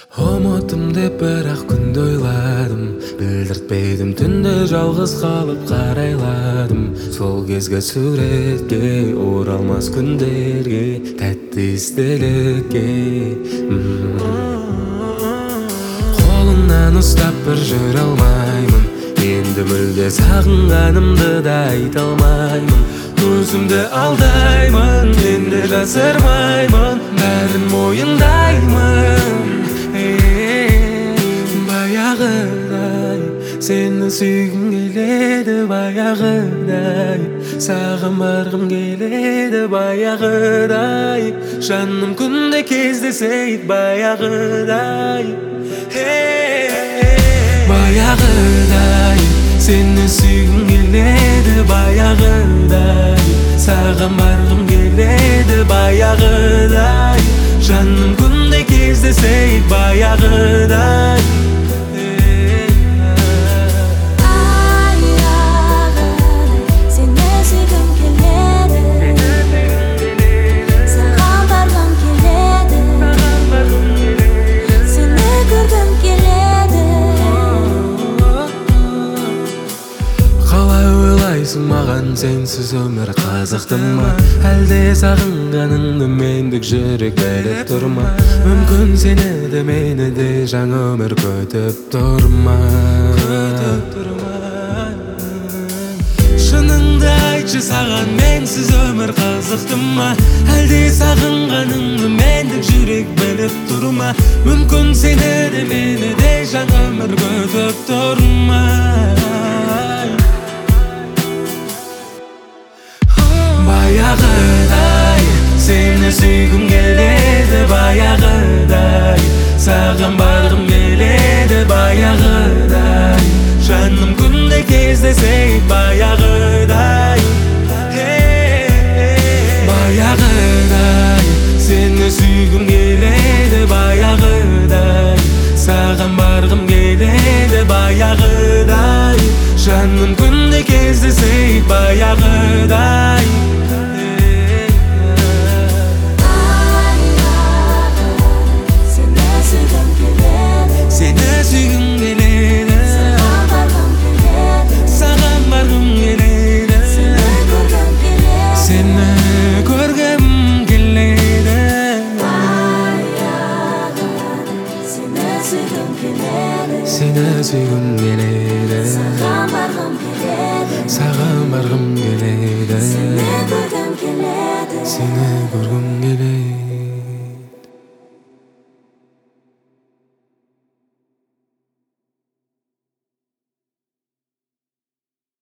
Ұмыттым деп бірақ күнде ойладым, білдіртпедім түнде жалғыз қалып қарайладым. Сол кезгі суретке, оралмас күндерге, тәтті естелікке. Қолыңнан ұстап бір жүре алмаймын, енді мүлде сағынғанымды да айта алмаймын. Өзімді алдаймын, енді жасырмаймын, бәрін мойындаймын. Баяғыдай сені сүйгім келеді, баяғыдай саған барғым келеді, баяғыдай жаным күнде кездесейік, баяғыдай. Баяғыдай сені сүйгім келеді, баяғыдай саған барғым келеді, баяғыдай жаным күнде кездесейік, баяғыдай. Маған сенсіз өмір қызықты ма, әлде сағынғаныңды мендік жүрек біліп тұр ма? Мүмкін сені де мені де жаңа өмір күтіп тұр ма? Шыныңды айтшы, саған менсіз өмір қызықты ма, әлде сағынғаныңды мендік жүрек біліп тұр ма? Мүмкін сені де мені де жаңа өмір күтіп тұр ма? Баяғыдай сені сүйгім келеді, баяғыдай саған барғым келеді, баяғыдай жаным күнде кездесейік, баяғыдай. Баяғыдай сені сүйгім келеді, баяғыдай саған барғым келеді, баяғыдай жаным күнде кездесейік, баяғыдай. Seni sүйгім келеді, саған барғым келеді, саған барғым келеді, сені көргім келеді, сені көргім